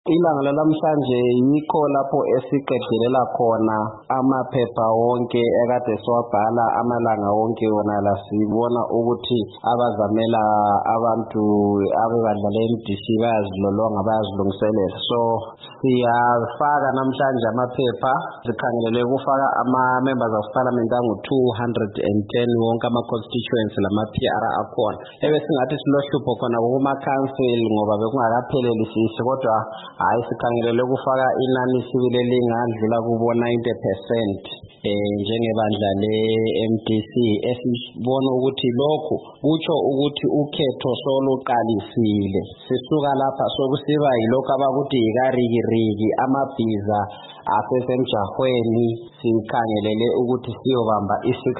Ilanga lalamhlanje yikho lapho esiqedelela khona amaphepha wonke ekade siwabhala amalanga wonke wona la sibona ukuthi abazamela abantu abebandla le-MDC bayazilolonga bayazilungiselela. So siyafaka namhlanje amaphepha sikhangelele ukufaka ama-members of parliament angu-210 wonke ama-constituents lama-PR akhona. Ebesingathi silohlupho khona kuma-council ngoba bekungakapheleli sisi kodwa hayi sikhangelele ukufaka inani sibili elingadlula kubo 90% njengebandla le-MDC esibona ukuthi lokhu kutsho ukuthi ukhetho soluqalisile. Sisuka lapha sokusiba yilokho abakuthi yikarikiriki amabhiza asesemjahweni sikhangelele ukuthi siyobamba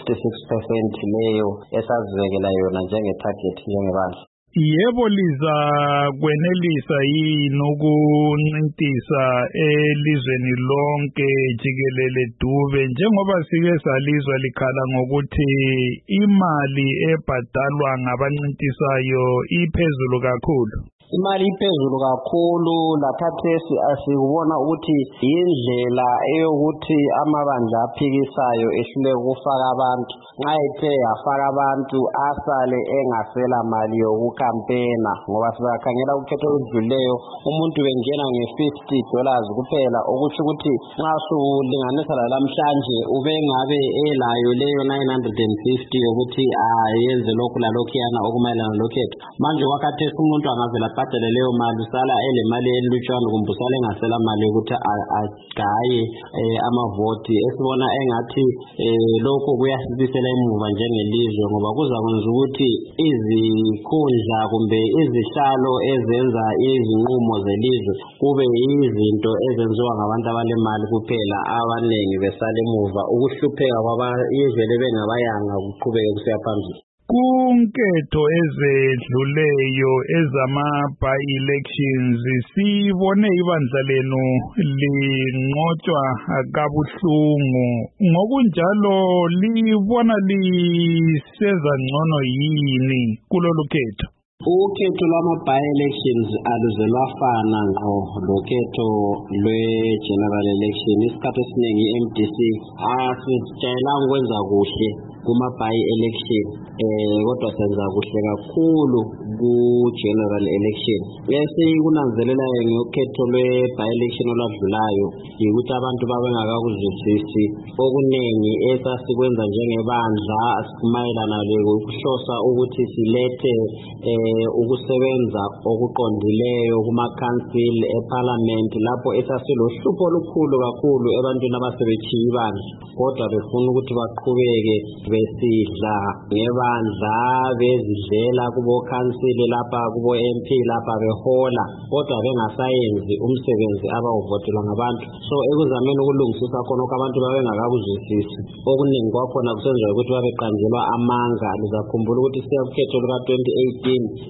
i-66% leyo esazibekela yona njenge-target njengebandla. Yebo liza kwenelisa yini ukuncintisa elizweni lonke jikelele dube njengoba sike salizwa likhala ngokuthi imali ebhadalwa ngabancintisayo iphezulu kakhulu? Imali iphezulu kakhulu lakhathesi asikubona ukuthi indlela eyokuthi amabandla aphikisayo ehlule ukufaka abantu nxa ethe yafaka abantu asale engasela mali yokukampena ngoba sibakhangela ukhetho oludlulileyo umuntu bengena nge$50 kuphela okutsho ukuthi nxa sulinganisa lalamhlanje ubengabe elayo leyo 950 yokuthi ayenze lokhu lalokhuyana okumayelana lokhetho. Manje wakhathesi umuntu angavela abhadale leyo mali usala elemali elutshwana kumbe usala engasela mali ukuthi agaye amavoti. Esibona engathi lokho kuyasibisela emuva njengelizwe ngoba kuzakwenza ukuthi izikhundla kumbe izihlalo ezenza izinqumo zelizwe kube izinto ezenziwa ngabantu abalemali kuphela, abaningi besala emuva, ukuhlupheka kwabayizwe bengabayanga kuqhubeke kusiya phambili. Kunketho ezedluleyo ezama-by-elections sibone ibandla lenu linqotshwa kabuhlungu. Ngokunjalo libona liseza ngcono yini kulolu khetho? Ukhetho lwama-by-elections aluze lwafana ngqo lokhetho lwe-general election. Isikhathi esiningi i-MDC asijayelanga ukwenza kuhle kuma-by-election kodwa senza kuhle kakhulu ku-general election. Esikunanzelelayo ngokhetho lwe-by-election olwadlulayo yikuthi abantu babengakakuzwisisi okuningi esasikwenza njengebandla mayelana lokuhlosa ukuthi silethe ukusebenza okuqondileyo kuma-council eparliament lapho esasilohlupho olukhulu kakhulu ebantwini abasebechiye ibandla kodwa befuna ukuthi baqhubeke besidla ngebandla bezidlela kubo-council lapha kubo-MP lapha behola kodwa bengasayenzi umsebenzi abawuvotelwa ngabantu. So ekuzameni ukulungisisa khonokho abantu babengakakuzwisisi okuningi kwakhona kusenziwa ukuthi babeqanjelwa amanga. Lizakhumbula ukuthi siya kukhetho luka-2018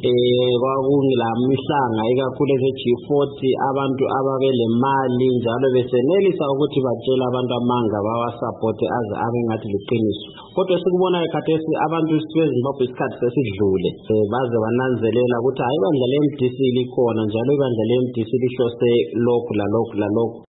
kwakungelamihlanga ikakhulu eze-G40 abantu ababelemali njalo besenelisa ukuthi batshele abantu amanga bawasapote aze abengathi liqiniso. Kodwa sikubonayo khathesi abantu beZimbabwe isikhathi sesidlule baze bananzelela ukuthi hayi ibandla le-MDC likhona njalo ibandla le-MDC lihlose lokhu lalokhu lalokhu.